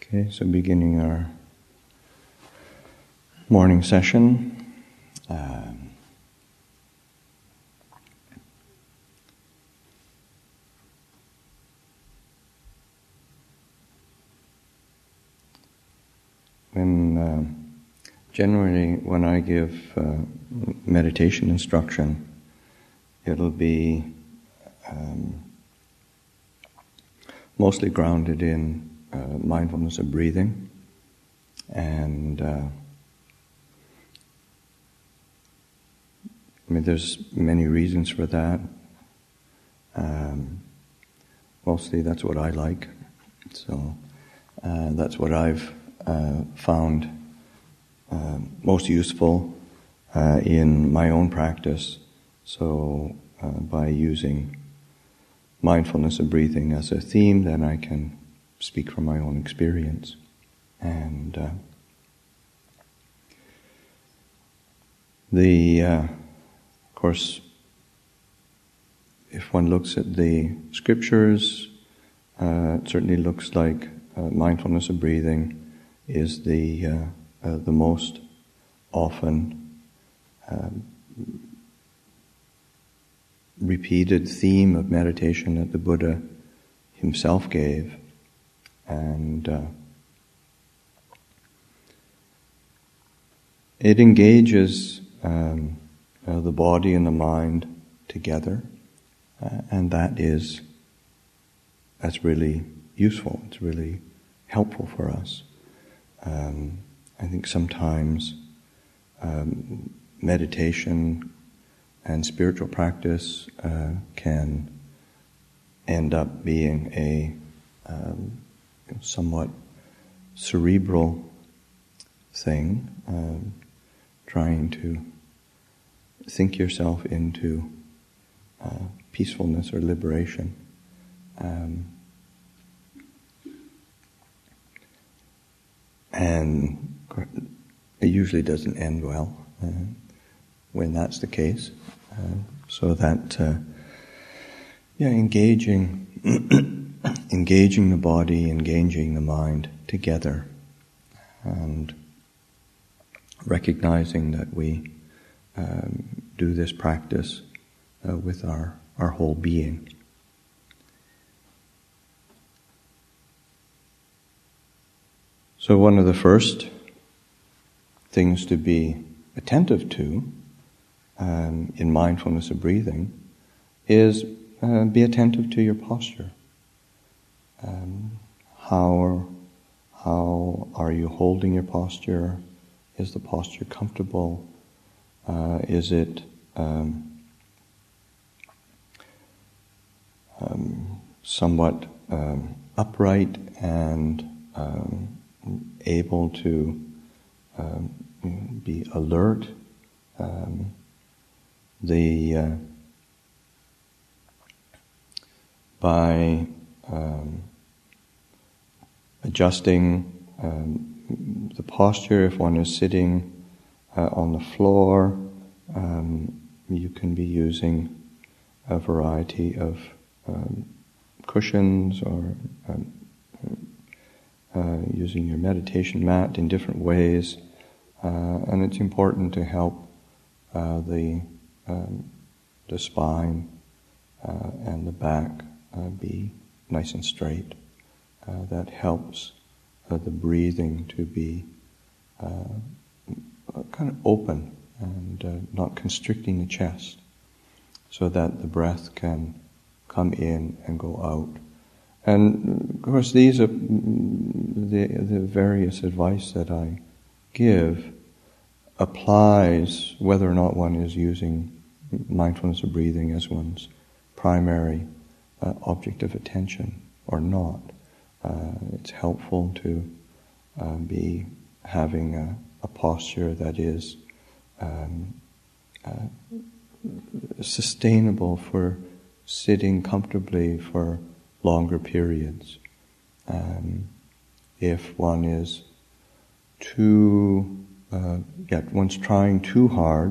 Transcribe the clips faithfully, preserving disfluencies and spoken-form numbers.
Okay, so beginning our morning session. Um, when uh, generally when I give uh, meditation instruction, it'll be um, mostly grounded in uh, mindfulness of breathing, and uh, I mean, there's many reasons for that. Um, mostly that's what I like. So uh, that's what I've uh, found uh, most useful uh, in my own practice. So uh, by using mindfulness of breathing as a theme, then I can speak from my own experience. And uh, the uh, Of course, if one looks at the scriptures, uh, it certainly looks like uh, mindfulness of breathing is the uh, uh, the most often um, repeated theme of meditation that the Buddha himself gave, and uh, it engages Um, Uh, the body and the mind together, uh, and that is that's really useful. It's really helpful for us. Um, I think sometimes um, meditation and spiritual practice uh, can end up being a um, somewhat cerebral thing, um, trying to think yourself into uh, peacefulness or liberation. Um, and it usually doesn't end well uh, when that's the case. Uh, so that, uh, yeah, engaging, engaging the body, engaging the mind together, and recognizing that we Um, do this practice uh, with our, our whole being. So one of the first things to be attentive to um, in mindfulness of breathing is uh, be attentive to your posture. Um, how, how are you holding your posture? Is the posture comfortable? Uh, is it um, um, somewhat um, upright and um, able to um, be alert? Um, the uh, by um, adjusting um, the posture, if one is sitting Uh, on the floor, um, you can be using a variety of um, cushions or um, uh, using your meditation mat in different ways, uh, and it's important to help uh, the um, the spine uh, and the back uh, be nice and straight. Uh, that helps uh, the breathing to be uh, kind of open and uh, not constricting the chest, so that the breath can come in and go out. And of course, these are the, the various advice that I give applies whether or not one is using mindfulness of breathing as one's primary uh, object of attention or not. Uh, it's helpful to uh, be having a a posture that is um, uh, sustainable for sitting comfortably for longer periods. Um, if one is too, uh, yeah, one's trying too hard,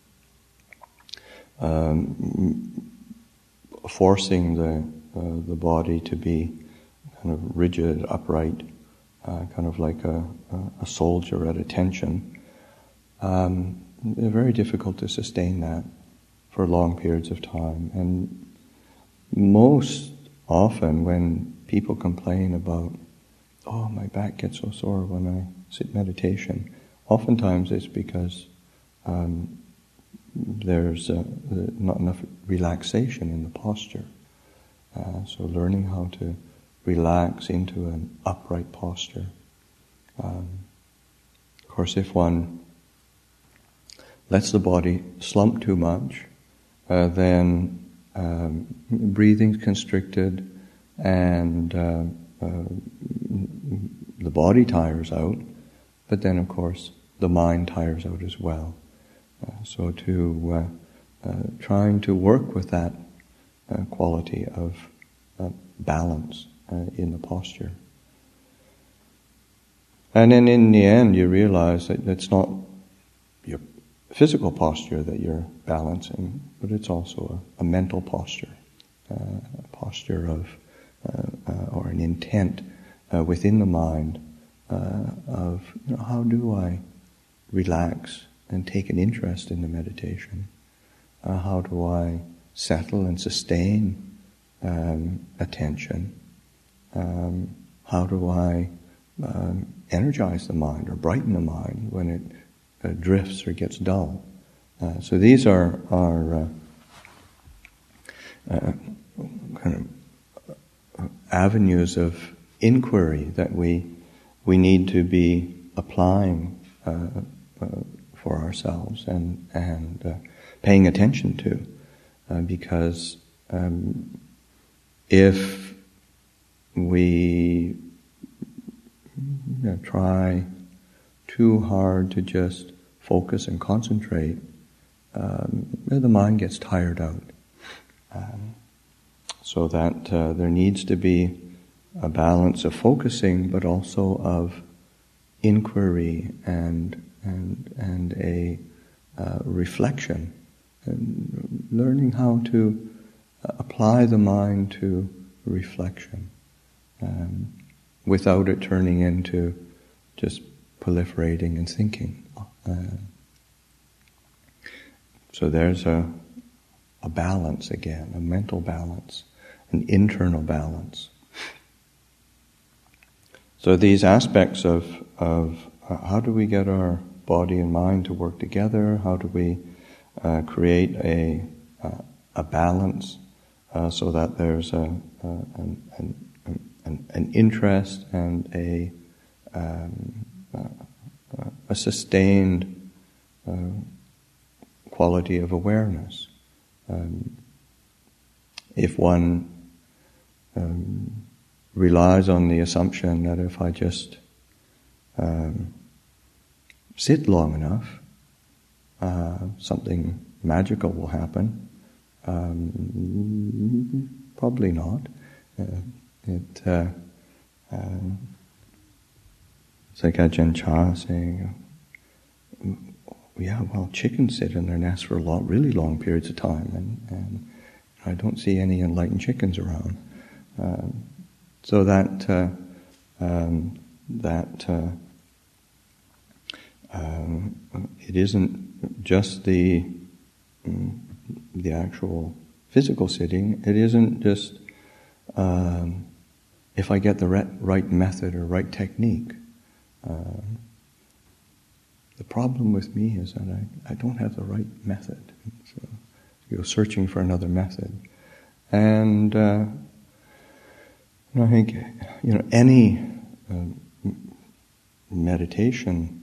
um, forcing the uh, the body to be kind of rigid, upright, uh, kind of like a, a soldier at attention, um, they're very difficult to sustain that for long periods of time. And most often when people complain about, oh, my back gets so sore when I sit meditation, oftentimes it's because um, there's uh, not enough relaxation in the posture. Uh, so learning how to relax into an upright posture. Um, of course, if one lets the body slump too much, uh, then um, breathing's constricted and uh, uh, the body tires out, but then of course the mind tires out as well. Uh, so to uh, uh, trying to work with that uh, quality of uh, balance uh, in the posture. And then in the end you realize that it's not your physical posture that you're balancing, but it's also a, a mental posture, uh, a posture of, uh, uh, or an intent uh, within the mind uh, of, you know, how do I relax and take an interest in the meditation? Uh, how do I settle and sustain um, attention? Um, how do I um, energize the mind or brighten the mind when it uh, drifts or gets dull? Uh, so these are are uh, uh, kind of avenues of inquiry that we we need to be applying uh, uh, for ourselves and and uh, paying attention to, uh, because um, if we you know, try too hard to just focus and concentrate, um, the mind gets tired out. Um, so that uh, there needs to be a balance of focusing, but also of inquiry and and and a uh, reflection, and learning how to uh, apply the mind to reflection, um, without it turning into just proliferating and thinking. Uh, so there's a a balance again, a mental balance, an internal balance. So these aspects of of uh, how do we get our body and mind to work together? How do we uh, create a uh, a balance uh, so that there's a, a an, an, an an interest and a um, uh, a sustained uh, quality of awareness. Um, if one um, relies on the assumption that if I just um, sit long enough, uh, something magical will happen, um, probably not. Uh, it, uh, uh, it's like Ajahn Chah saying, yeah, well, chickens sit in their nests for a long, really long periods of time, and, and I don't see any enlightened chickens around. Um, so that uh, um, that uh, um, it isn't just the um, the actual physical sitting. It isn't just um, if I get the right, right method or right technique. Um, The problem with me is that I, I don't have the right method. So you go searching for another method. And uh, I think, you know, any uh, meditation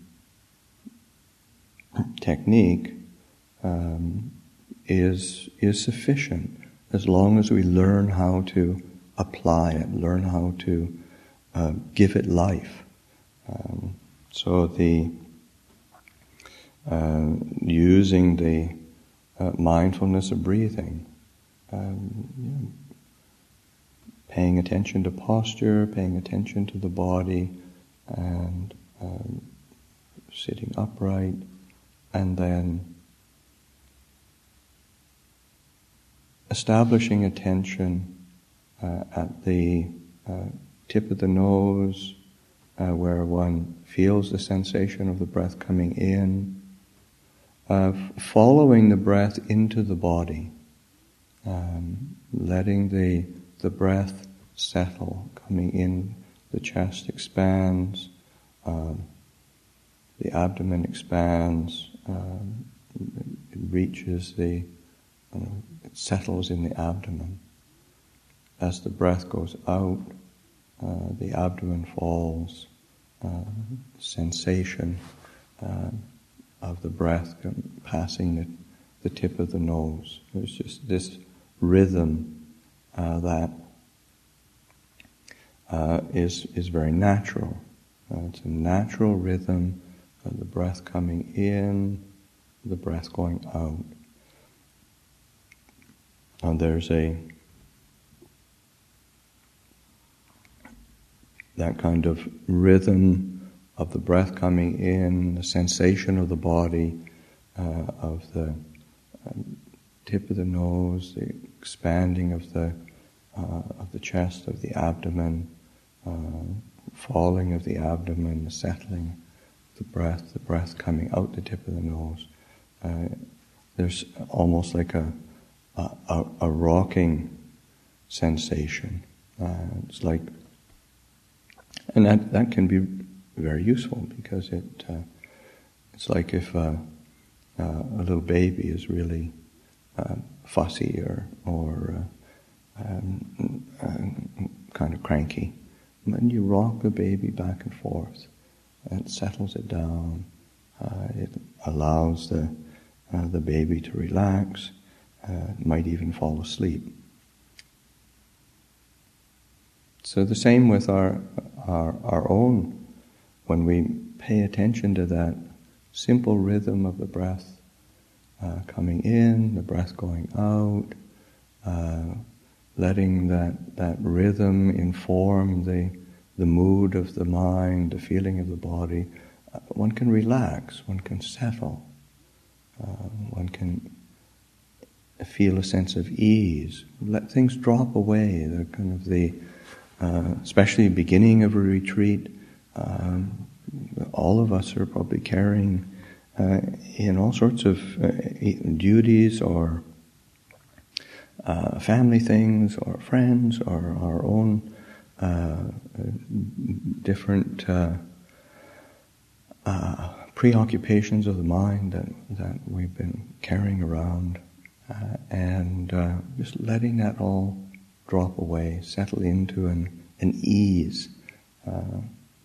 technique um, is is sufficient as long as we learn how to apply it, learn how to uh, give it life. Um, so the Uh, using the uh, mindfulness of breathing, um, you know, paying attention to posture, paying attention to the body, and um, sitting upright, and then establishing attention uh, at the uh, tip of the nose, uh, where one feels the sensation of the breath coming in, uh, f- following the breath into the body, um, letting the the breath settle, coming in, the chest expands, um, the abdomen expands, um, it reaches the, uh, it settles in the abdomen. As the breath goes out, uh, the abdomen falls, uh, sensation uh, of the breath passing the, the tip of the nose. There's just this rhythm uh, that uh, is is very natural. Uh, it's a natural rhythm of the breath coming in, the breath going out. And there's a that kind of rhythm of the breath coming in, the sensation of the body, uh, of the um, tip of the nose, the expanding of the uh, of the chest, of the abdomen, uh, falling of the abdomen, the settling of the breath, the breath coming out the tip of the nose. Uh, there's almost like a a, a rocking sensation. Uh, it's like, and that, that can be very useful because it uh, it's like if uh, uh, a little baby is really uh, fussy or or uh, um, uh, kind of cranky, and you rock the baby back and forth, and it settles it down. Uh, it allows the uh, the baby to relax. Uh, might even fall asleep. So the same with our, our our own, when we pay attention to that simple rhythm of the breath uh, coming in, the breath going out, uh, letting that, that rhythm inform the the mood of the mind, the feeling of the body, uh, one can relax, one can settle, uh, one can feel a sense of ease, let things drop away. The kind of the, uh, especially beginning of a retreat, um, all of us are probably carrying uh, in all sorts of uh, duties or uh, family things or friends or our own uh, different uh, uh, preoccupations of the mind that, that we've been carrying around. Uh, and uh, just letting that all drop away, settle into an, an ease. Uh, of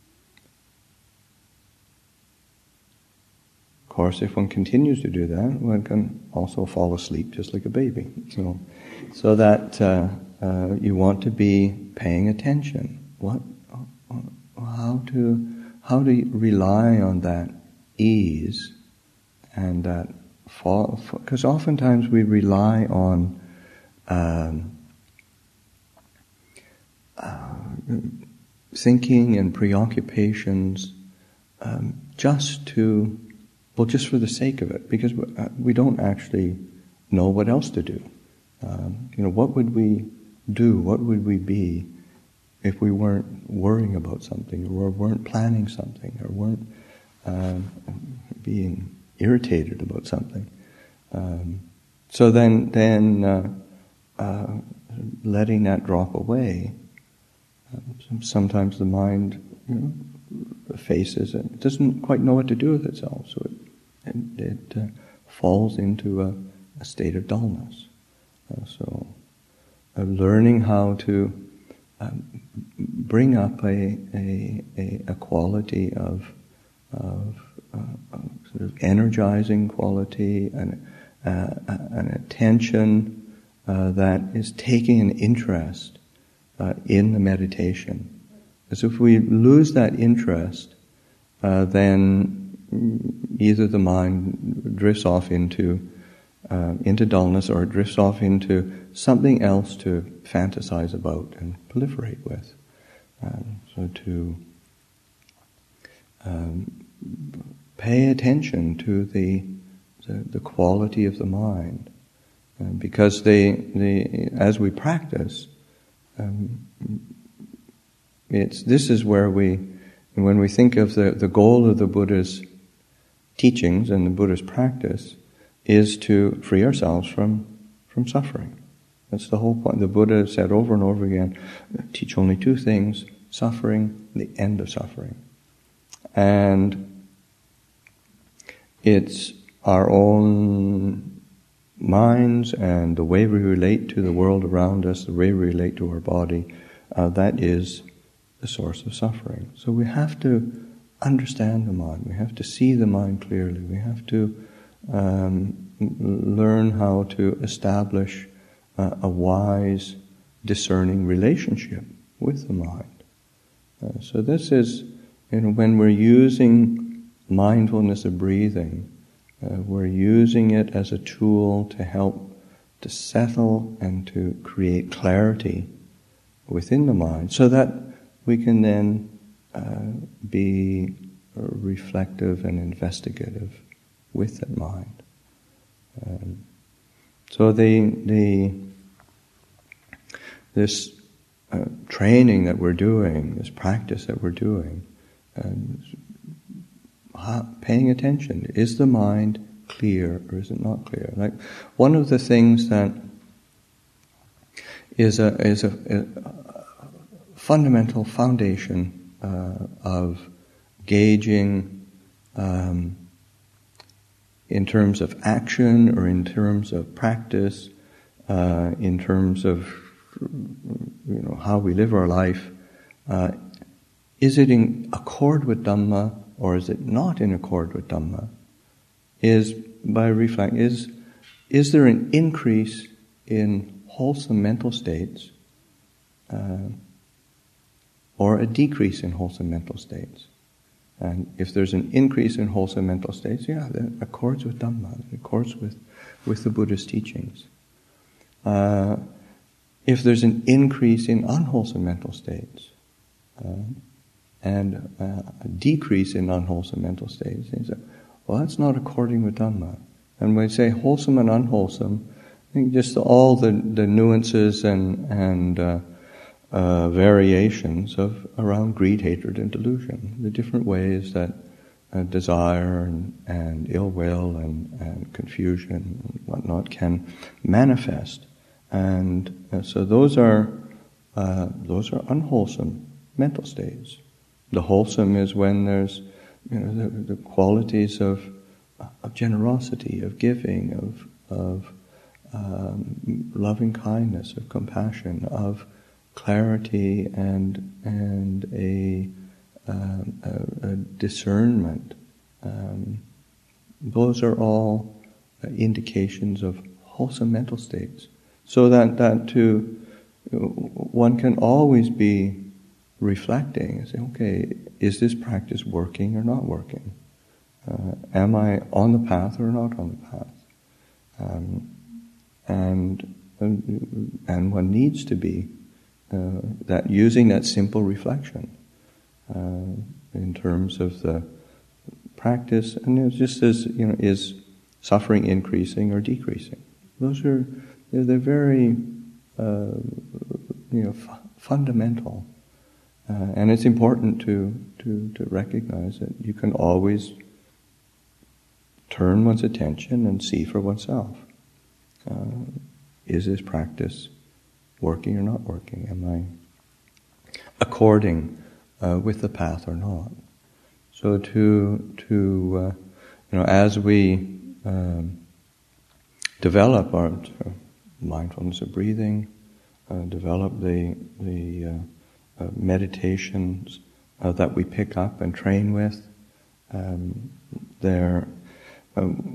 course, if one continues to do that, one can also fall asleep just like a baby. So, so that uh, uh, you want to be paying attention. What, how to, how to rely on that ease and that. Because oftentimes we rely on um, uh, thinking and preoccupations um, just to, well, just for the sake of it, because we don't actually know what else to do. Um, you know, what would we do? What would we be if we weren't worrying about something, or weren't planning something, or weren't um, being irritated about something? Um, so then, then uh, uh, letting that drop away. Uh, sometimes the mind, you know, faces it. It doesn't quite know what to do with itself, so it it, it uh, falls into a, a state of dullness. Uh, so, uh, learning how to um, bring up a a, a, a quality of of, uh, of sort of energizing quality and uh, an attention uh, that is taking an interest uh, in the meditation. Because if we lose that interest, uh, then either the mind drifts off into uh, into dullness, or it drifts off into something else to fantasize about and proliferate with. Um, so to um, pay attention to the the, the quality of the mind, uh, because they the as we practice, um, it's this is where we And when we think of the, the goal of the Buddha's teachings and the Buddha's practice is to free ourselves from, from suffering. That's the whole point. The Buddha said over and over again, teach only two things, suffering, the end of suffering. And it's our own minds and the way we relate to the world around us, the way we relate to our body, uh, that is the source of suffering. So we have to understand the mind. We have to see the mind clearly. We have to um, learn how to establish uh, a wise, discerning relationship with the mind. Uh, so this is, you know, when we're using mindfulness of breathing, uh, we're using it as a tool to help to settle and to create clarity within the mind, so that we can then uh, be reflective and investigative with that mind. Um, so the the this uh, training that we're doing, this practice that we're doing, um, how, paying attention. Is the mind clear or is it not clear? Like one of the things that is a is a, a fundamental foundation uh, of gauging um, in terms of action or in terms of practice, uh, in terms of you know how we live our life. Uh, is it in accord with Dhamma or is it not in accord with Dhamma? Is by reflecting is is there an increase in wholesome mental states? Uh, or a decrease in wholesome mental states. And if there's an increase in wholesome mental states, yeah, that accords with Dhamma, that accords with, with the Buddha's teachings. Uh, if there's an increase in unwholesome mental states, uh, and uh, a decrease in unwholesome mental states, you say, well, that's not according with Dhamma. And when we say wholesome and unwholesome, I think just all the, the nuances and, and uh, Uh, variations of around greed, hatred, and delusion. The different ways that uh, desire and, and ill will and, and confusion and whatnot can manifest, and uh, so those are uh, those are unwholesome mental states. The wholesome is when there's you know the, the qualities of of generosity, of giving, of of um, loving kindness, of compassion, of clarity and and a, um, a, a discernment. Um, those are all uh, indications of wholesome mental states. So that that too, one can always be reflecting and say, okay, is this practice working or not working? Uh, am I on the path or not on the path? Um, and and one needs to be. Uh, that using that simple reflection uh, in terms of the practice, and it's just as you know, is suffering increasing or decreasing? Those are they're, they're very uh, you know f- fundamental, uh, and it's important to to to recognize that you can always turn one's attention and see for oneself. Uh, is this practice working or not working? Am I according uh, with the path or not? So to to uh, you know, as we um, develop our uh, mindfulness of breathing, uh, develop the the uh, uh, meditations uh, that we pick up and train with, um, there. Um,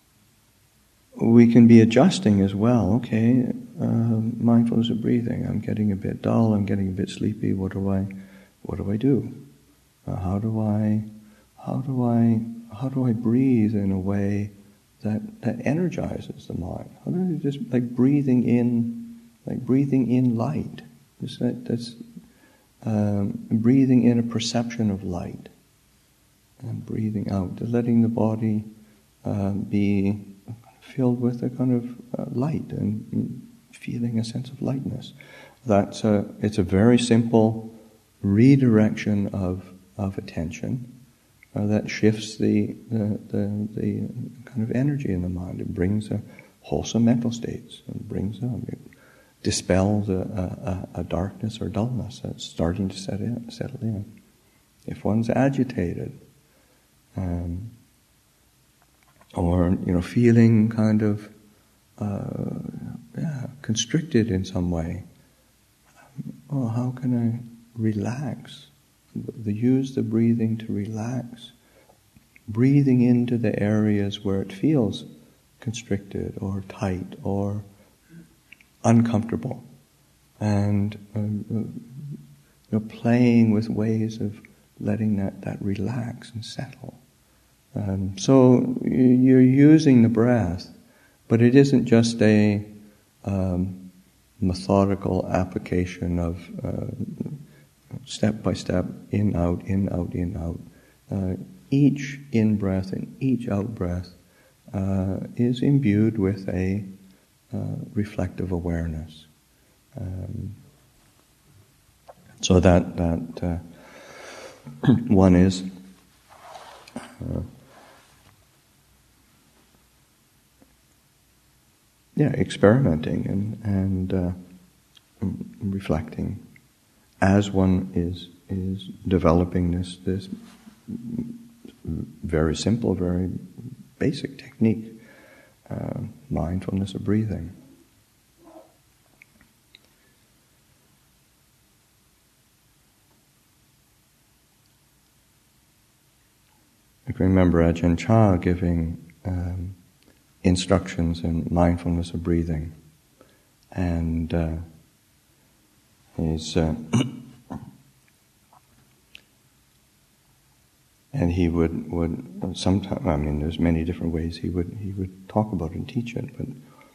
we can be adjusting as well. Okay, uh, mindfulness of breathing. I'm getting a bit dull. I'm getting a bit sleepy. What do I, what do I do? Uh, how do I, how do I, how do I breathe in a way that that energizes the mind? How do I just like breathing in, like breathing in light? Just that that's um, breathing in a perception of light, and breathing out, letting the body uh, be filled with a kind of uh, light and feeling a sense of lightness. That's a, it's a very simple redirection of of attention uh, that shifts the, the, the, the kind of energy in the mind. It brings a wholesome mental states. It brings um, it dispels a, a, a darkness or dullness that's starting to set in, settle in. If one's agitated, um, or you know, feeling kind of uh, yeah, constricted in some way, well, how can I relax? The, use the breathing to relax, breathing into the areas where it feels constricted or tight or uncomfortable, and um, you know, playing with ways of letting that, that relax and settle. Um, so you're using the breath, but it isn't just a um, methodical application of uh, step by step, in, out, in, out, in, out. Uh, each in-breath and each out-breath uh, is imbued with a uh, reflective awareness. Um, so that, that uh, one is uh, yeah, experimenting and, and uh, reflecting as one is is developing this this very simple, very basic technique, uh, mindfulness of breathing. I can remember Ajahn Chah giving um, instructions in mindfulness of breathing, and uh, he's uh, and he would would sometimes. I mean, there's many different ways he would he would talk about it and teach it, but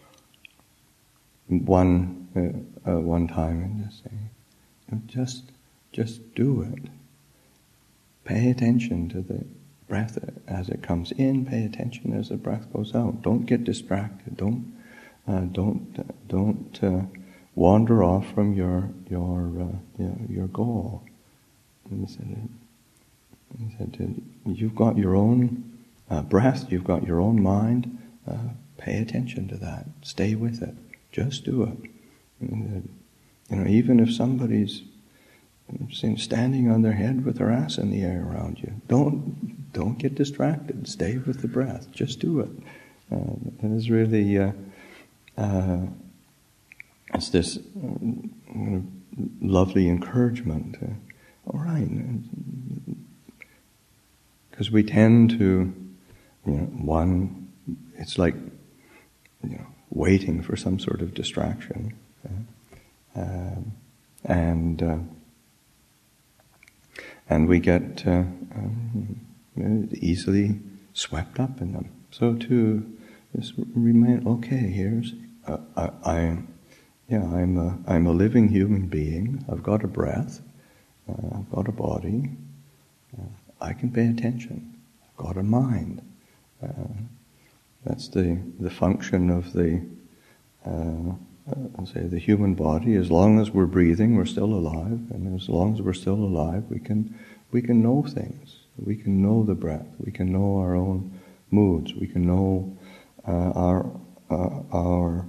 one uh, uh, one time and just say, just just do it. Pay attention to the breath as it comes in. Pay attention as the breath goes out. Don't get distracted. Don't uh, don't uh, don't uh, wander off from your your uh, your, your goal. And he said, he said, you've got your own uh, breath. You've got your own mind. Uh, pay attention to that. Stay with it. Just do it. And, uh, you know, even if somebody's standing on their head with their ass in the air around you, don't don't get distracted. Stay with the breath. Just do it. Uh, it is really uh, uh, it's this uh, lovely encouragement. Uh, all right, because we tend to, you know, one, it's like, you know, waiting for some sort of distraction, uh, um, and. Uh, And we get uh, um, easily swept up in them. So to just remain, okay, here's uh, I, I, yeah, I'm a I'm a living human being. I've got a breath. Uh, I've got a body. Uh, I can pay attention. I've got a mind. Uh, that's the the function of the. Uh, Uh, say the human body. As long as we're breathing, we're still alive, and as long as we're still alive, we can we can know things. We can know the breath. We can know our own moods. We can know uh, our uh, our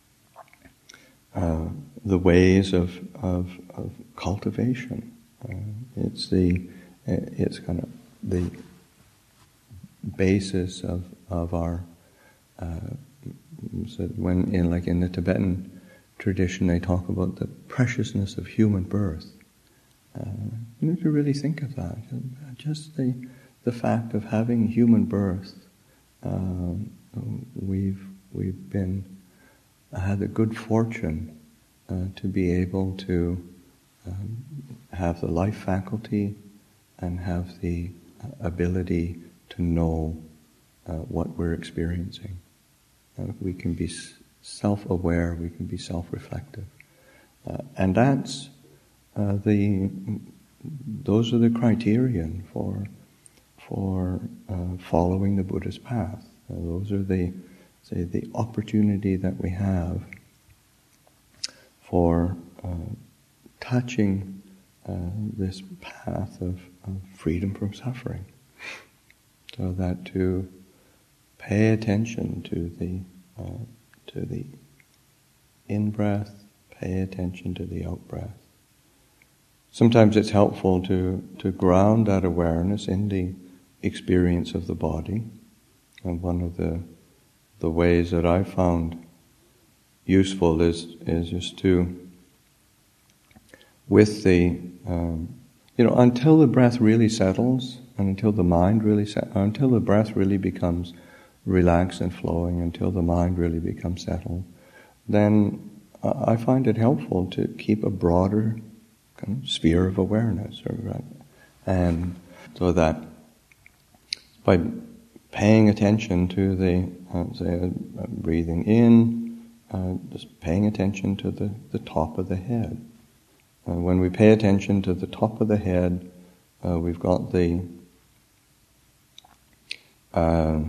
uh, the ways of of, of cultivation. Uh, it's the it's kind of the basis of of our. Uh, So when, in like in the Tibetan tradition, they talk about the preciousness of human birth. Uh, you need to really think of that. Just the the fact of having human birth. Uh, we've we've been had the good fortune uh, to be able to um, have the life faculty and have the ability to know uh, what we're experiencing. Uh, we can be self-aware, we can be self-reflective. Uh, and that's uh, the, those are the criterion for for uh, following the Buddha's path. Uh, those are the, say, the opportunity that we have for uh, touching uh, this path of of freedom from suffering. So that to pay attention to the uh, to the in-breath, pay attention to the out-breath. Sometimes it's helpful to, to ground that awareness in the experience of the body. And one of the the ways that I found useful is is just to, with the, um, you know, until the breath really settles, and until the mind really, set, until the breath really becomes relaxed and flowing, until the mind really becomes settled, then I find it helpful to keep a broader kind of sphere of awareness, or, and so that by paying attention to the, uh, say, uh, breathing in, uh, just paying attention to the, the top of the head. Uh, when we pay attention to the top of the head, uh, we've got the uh,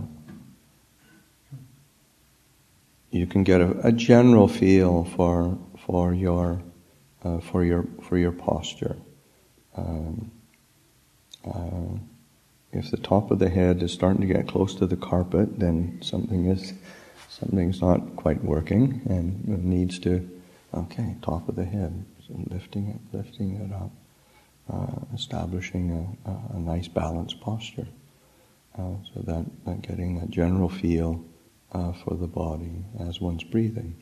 you can get a, a general feel for for your uh, for your for your posture. Um, uh, if the top of the head is starting to get close to the carpet, then something is something's not quite working, and it needs to. Okay, top of the head, so lifting it, lifting it up, uh, establishing a, a, a nice balanced posture, uh, so that, that getting that general feel uh, for the body as one's breathing.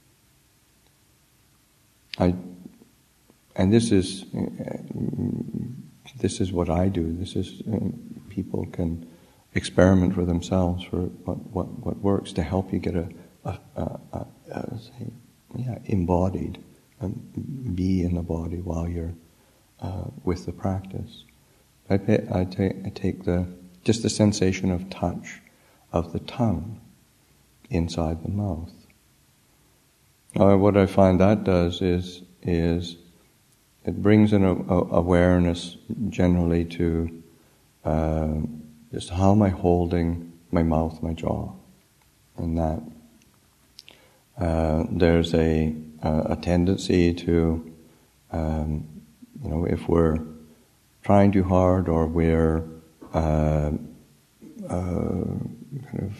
I, and this is uh, this is what I do. This is uh, people can experiment for themselves for what what, what works to help you get a, a, a, a, a say, yeah, embodied, and be in the body while you're uh, with the practice. I, pay, I, take, I take the just the sensation of touch of the tongue inside the mouth. Now, what I find that does is is it brings an a, a awareness generally to uh, just how am I holding my mouth, my jaw, and that. Uh, there's a, a a tendency to, um, you know, if we're trying too hard or we're uh, uh, kind of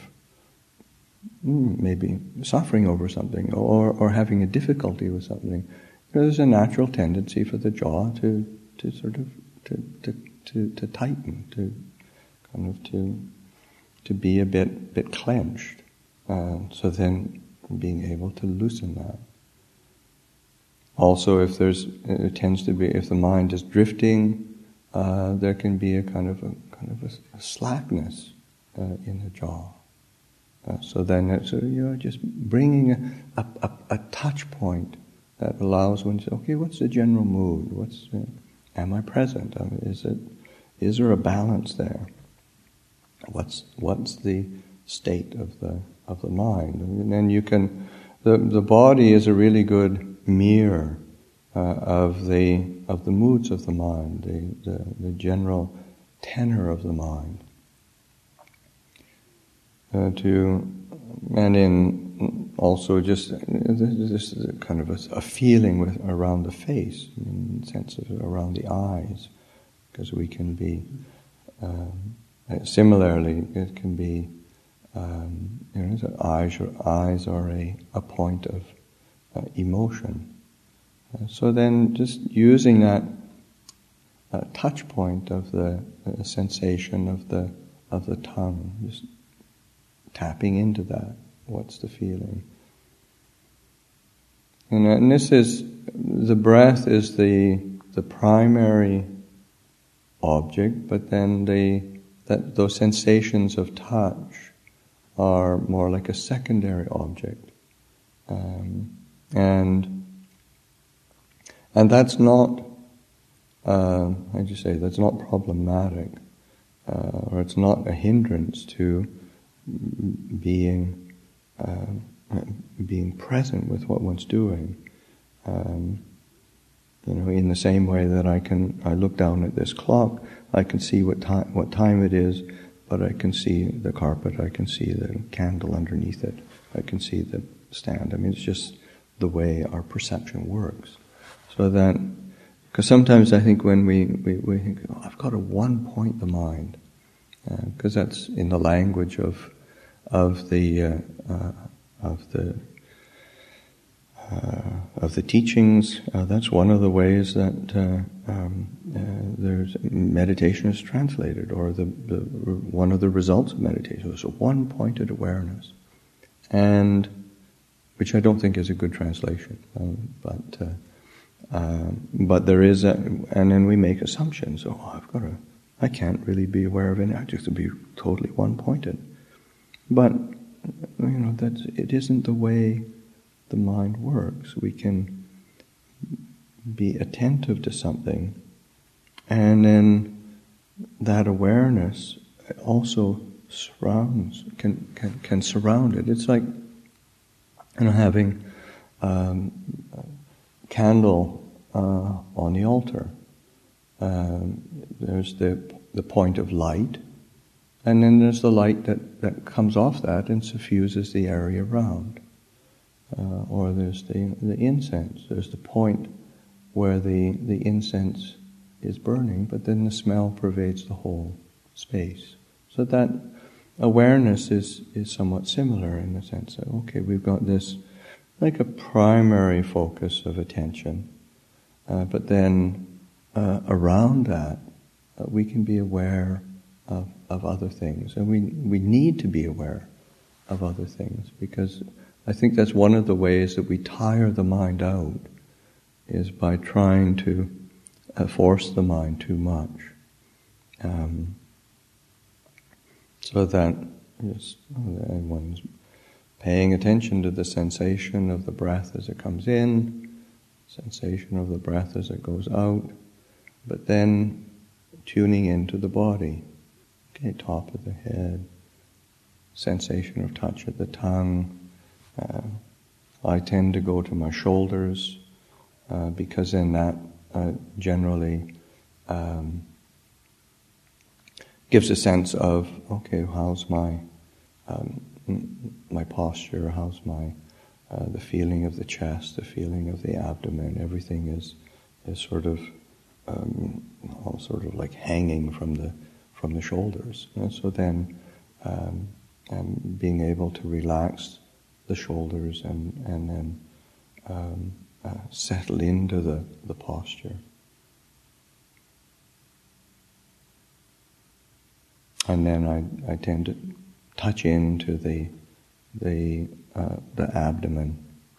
maybe suffering over something or, or having a difficulty with something, there's a natural tendency for the jaw to, to sort of to, to, to, to tighten, to kind of to to be a bit bit clenched. Uh, so then. Being able to loosen that. Also, if there's, it tends to be, if the mind is drifting, uh, there can be a kind of a kind of a, a slackness uh, in the jaw. Uh, so then, it's, uh, you're just bringing a, a, a, a touch point that allows one to say, okay, what's the general mood? What's, uh, am I present? I mean, is it, is there a balance there? What's what's the state of the of the mind? And then you can, the the body is a really good mirror uh, of the of the moods of the mind, the, the the general tenor of the mind. Uh, to and in also just this is kind of a, a feeling with around the face, in the sense of around the eyes, because we can be um, similarly it can be. Um, you know, so eyes, or eyes are a, a point of uh, emotion. Uh, so then, just using that uh, touch point of the uh, sensation of the of the tongue, just tapping into that. What's the feeling? And, and this is the breath is the the primary object, but then the that those sensations of touch are more like a secondary object, um, and and that's not, uh, how do you say, that's not problematic, uh, or it's not a hindrance to being uh, being present with what one's doing. Um, you know, in the same way that I can, I look down at this clock, I can see what time what time it is. But I can see the carpet, I can see the candle underneath it, I can see the stand. I mean, it's just the way our perception works. So that Because sometimes I think when we, we, we think, oh, I've got to one point the mind, because uh, that's in the language of of the uh, uh, of the uh, of the teachings. Uh, that's one of the ways that uh, um, uh, there's meditation is translated, or the, the one of the results of meditation is a one-pointed awareness, and which I don't think is a good translation, um, but. Uh, Um, but there is, a, and then we make assumptions. Oh, I've got to, I can't really be aware of any. I just to be totally one-pointed. But you know, that's it isn't the way the mind works. We can be attentive to something, and then that awareness also surrounds, can can, can surround it. It's like, you know, having. Um, candle uh, on the altar. Um, there's the the point of light, and then there's the light that, that comes off that and suffuses the area around. Uh, or there's the the incense. There's the point where the, the incense is burning, but then the smell pervades the whole space. So that awareness is, is somewhat similar in the sense that, okay, we've got this like a primary focus of attention, uh, but then uh, around that uh, we can be aware of, of other things, and we we need to be aware of other things, because I think that's one of the ways that we tire the mind out, is by trying to uh, force the mind too much, um, so that yes, one's paying attention to the sensation of the breath as it comes in, sensation of the breath as it goes out, but then tuning into the body. Okay, top of the head, sensation of touch at the tongue. Uh, I tend to go to my shoulders, uh, because then that uh, generally um, gives a sense of, okay, how's my um, my posture, how's my uh, the feeling of the chest, the feeling of the abdomen. Everything is is sort of um, all sort of like hanging from the from the shoulders. And so then um, um, being able to relax the shoulders and and then um, uh, settle into the, the posture. And then I I tend to touch into the the uh, the abdomen,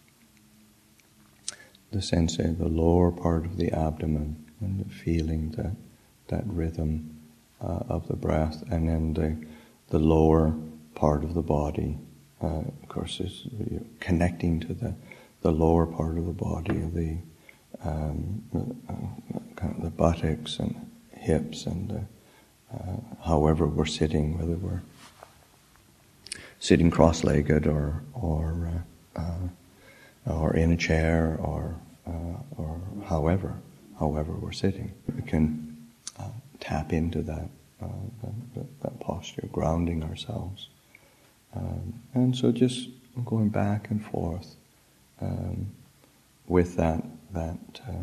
the sense of the lower part of the abdomen, and the feeling that that rhythm uh, of the breath, and then the the lower part of the body. Uh, of course, is connecting to the the lower part of the body, the um, uh, kind of the buttocks and hips, and the, uh, however we're sitting, whether we're sitting cross-legged or or uh, uh, or in a chair or uh, or however however we're sitting, we can uh, tap into that uh, that, that posture, grounding ourselves, um, and so just going back and forth um, with that that uh,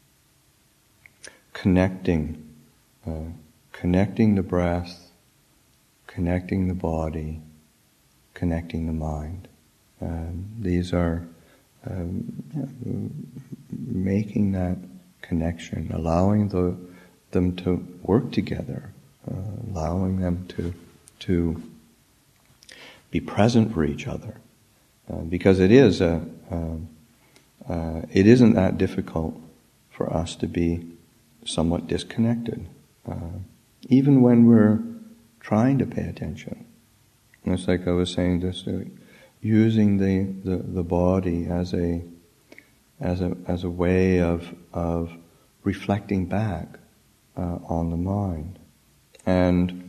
connecting uh, connecting the breath, connecting the body, connecting the mind. Um, these are um, making that connection, allowing the, them to work together, uh, allowing them to to be present for each other, uh, because it is a uh, uh, it isn't that difficult for us to be somewhat disconnected, uh, even when we're trying to pay attention. It's like I was saying, this uh, using the, the, the body as a as a as a way of of reflecting back uh, on the mind, and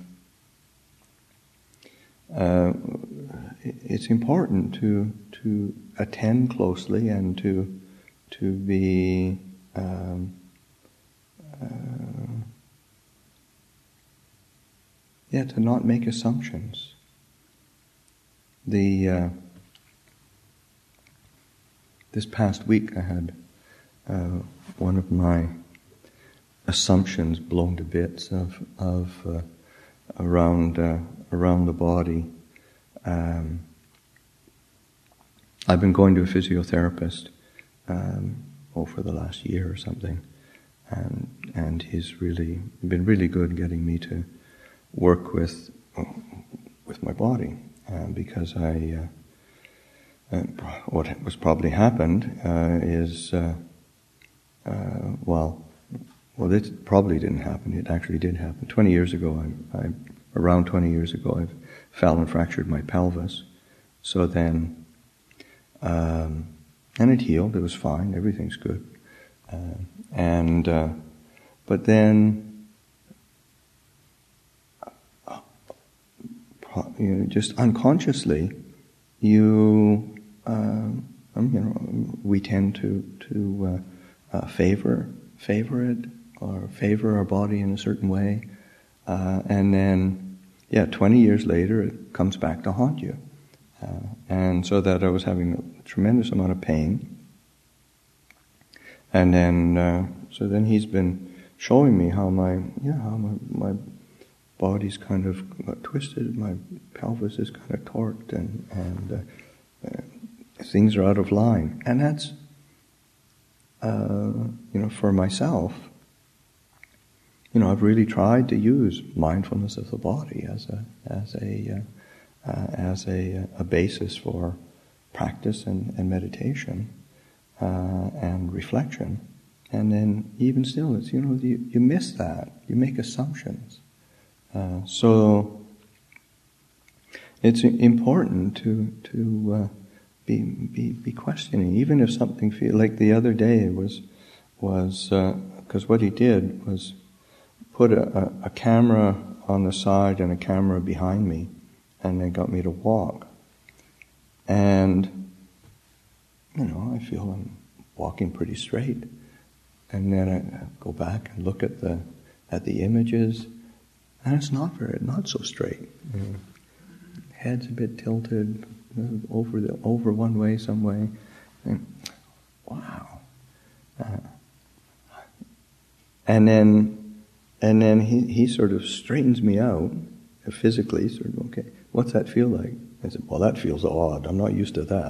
uh, it's important to to attend closely and to to be um, uh, yeah to not make assumptions. The uh, this past week I had uh, one of my assumptions blown to bits of of uh, around uh, around the body. Um, I've been going to a physiotherapist um, oh, for the last year or something, and and he's really been really good getting me to work with with my body, uh, because I uh, uh, what was probably happened uh, is uh, uh, well well it probably didn't happen. It actually did happen. Twenty years ago, I, I around twenty years ago, I fell and fractured my pelvis. So then. Um, and it healed. It was fine. Everything's good. Uh, and uh, but then, uh, you know, just unconsciously, you um, you know, we tend to to uh, uh, favor favor it or favor our body in a certain way, uh, and then yeah, twenty years later, it comes back to haunt you. Uh, and so that I was having a tremendous amount of pain. And then, uh, so then he's been showing me how my, yeah, how my, my body's kind of twisted, my pelvis is kind of torqued, and, and uh, uh, things are out of line. And that's, uh, you know, for myself, you know, I've really tried to use mindfulness of the body as a, as a, uh, Uh, as a, a basis for practice and, and meditation uh, and reflection. And then even still, it's, you know, you, you miss that. You make assumptions. Uh, so it's important to to uh, be, be be questioning, even if something feel like the other day was was because uh, what he did was put a, a, a camera on the side and a camera behind me. And they got me to walk. And, you know, I feel I'm walking pretty straight. And then I go back and look at the at the images, and it's not very, not so straight. You know, head's a bit tilted, over the over one way, some way. And, wow. Uh, and then, and then he, he sort of straightens me out physically, sort of, okay, what's that feel like? I said, well, that feels odd. I'm not used to that.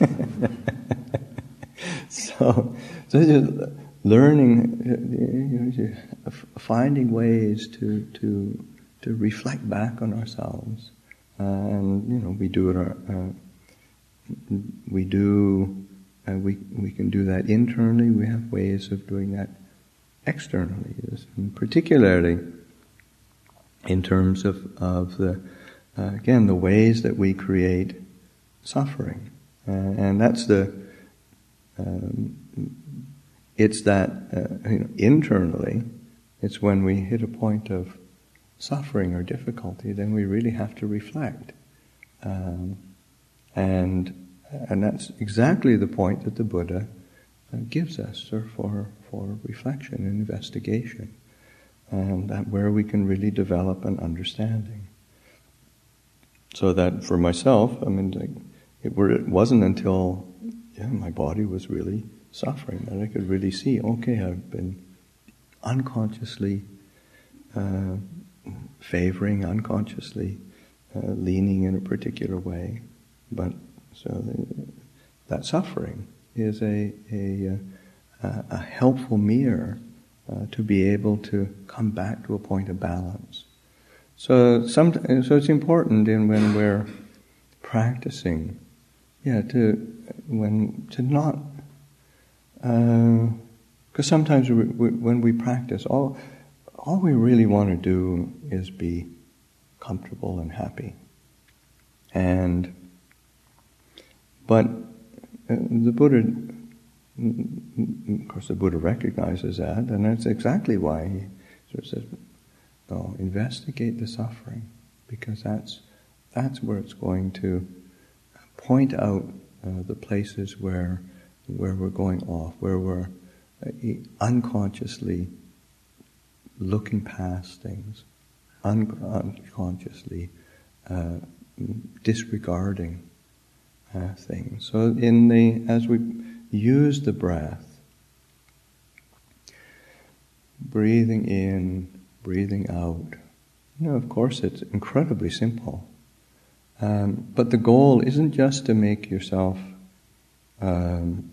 so, so just learning, you know, finding ways to to to reflect back on ourselves, uh, and you know, we do it. Uh, we do. Uh, we we can do that internally. We have ways of doing that externally, and particularly in terms of, of the, uh, again, the ways that we create suffering. Uh, and that's the, um, it's that, uh, you know, internally, it's when we hit a point of suffering or difficulty, then we really have to reflect. Um, and and that's exactly the point that the Buddha uh, gives us for, for, for reflection and investigation. And that where we can really develop an understanding. So that for myself, I mean, like, it, were, it wasn't until yeah, my body was really suffering that I could really see, okay, I've been unconsciously uh, favoring, unconsciously uh, leaning in a particular way. But so the, that suffering is a, a, a, a helpful mirror Uh, to be able to come back to a point of balance. So, some, so it's important in when we're practicing, yeah, to when to not, because uh, sometimes we, we, when we practice, all all we really want to do is be comfortable and happy, and but uh, the Buddha. Of course, the Buddha recognizes that, and that's exactly why he sort of says, "No, investigate the suffering, because that's that's where it's going to point out uh, the places where where we're going off, where we're uh, unconsciously looking past things, un- unconsciously uh, disregarding uh, things." So, in the as we use the breath, breathing in, breathing out. You know, of course, it's incredibly simple. Um, but the goal isn't just to make yourself um,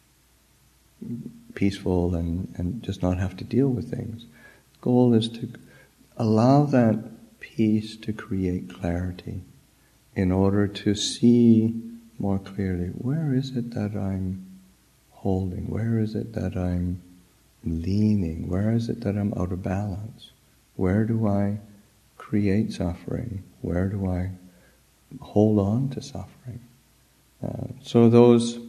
peaceful and, and just not have to deal with things. The goal is to allow that peace to create clarity in order to see more clearly, where is it that I'm holding? Where is it that I'm leaning? Where is it that I'm out of balance? Where do I create suffering? Where do I hold on to suffering? Uh, so those,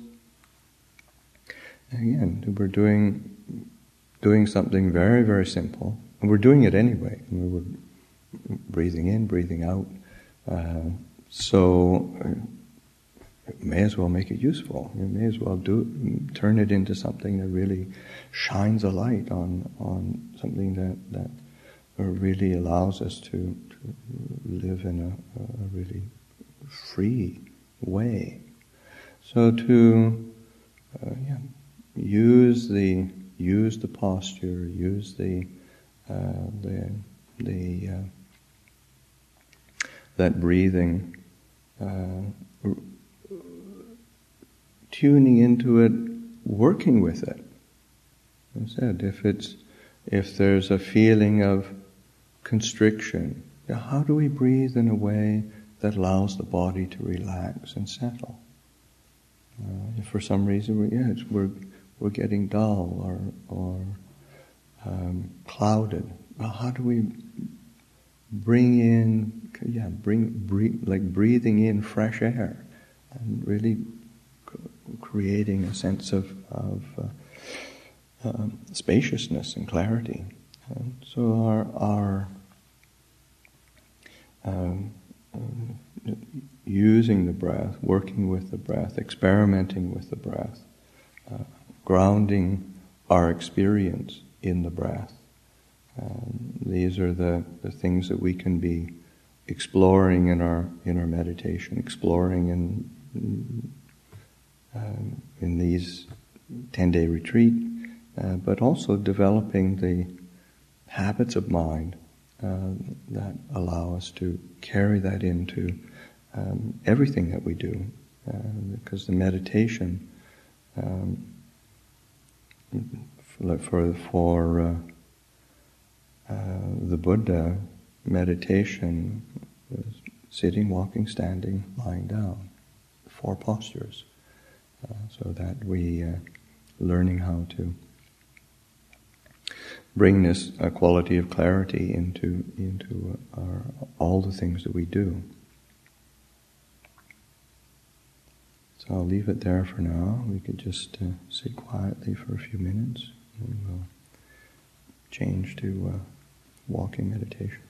again, we're doing doing something very, very simple, and we're doing it anyway. I mean, we're breathing in, breathing out. Uh, so uh, may as well make it useful. You may as well do turn it into something that really shines a light on on something that that really allows us to, to live in a, a really free way. So to uh, yeah, use the use the posture, use the uh, the the uh, that breathing, uh, tuning into it, working with it. As I said, if it's if there's a feeling of constriction, how do we breathe in a way that allows the body to relax and settle? Uh, if for some reason we, yeah, it's, we're we're getting dull or or um, clouded, well, how do we bring in, yeah, bring breathe, like breathing in fresh air and really c- creating a sense of of uh, um, spaciousness and clarity. And so our our um, um, using the breath, working with the breath, experimenting with the breath, uh, grounding our experience in the breath. Um, these are the, the things that we can be exploring in our in our meditation, exploring in um, in these ten-day retreat, uh, but also developing the habits of mind uh, that allow us to carry that into um, everything that we do, uh, because the meditation um, for for, for uh, uh, the Buddha, meditation was sitting, walking, standing, lying down, four postures, uh, so that we uh, learning how to bring this uh, quality of clarity into into our, all the things that we do. So I'll leave it there for now. We could just uh, sit quietly for a few minutes, and we'll change to uh, walking meditation.